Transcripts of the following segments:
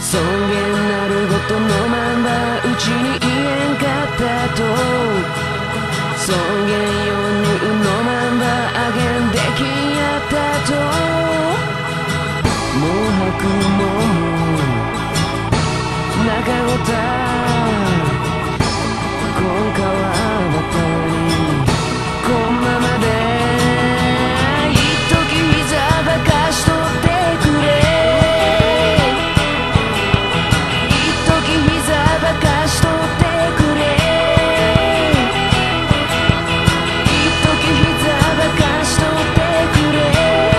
尊厳なるごとのまんばうちに言えんかったと尊厳余裕のまんばあげんできやったともう吐くのも中ごた今回はまたにこんままで一時膝ばかしとってくれ一時膝ばかしとってくれ一時膝ばかしとってくれ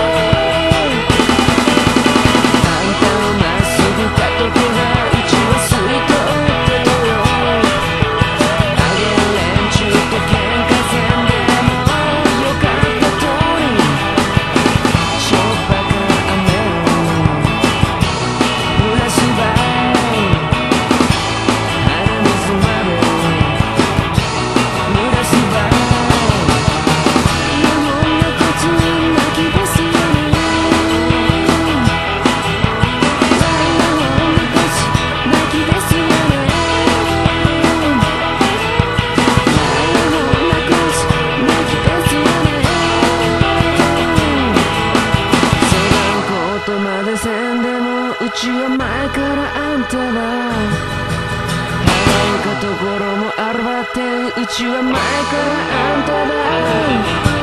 あんたをまっすぐかとけばうちは吸い取ってとよあげん連中と喧嘩せんでもよかったとおりしょっぱか雨を濡らすばい鼻水まで濡らすばいいやもんなこと泣きですよねいやもんなこと泣きですよねことまでせんでもうちは前からあんたは払うかところもあるわってうちは前からあんただ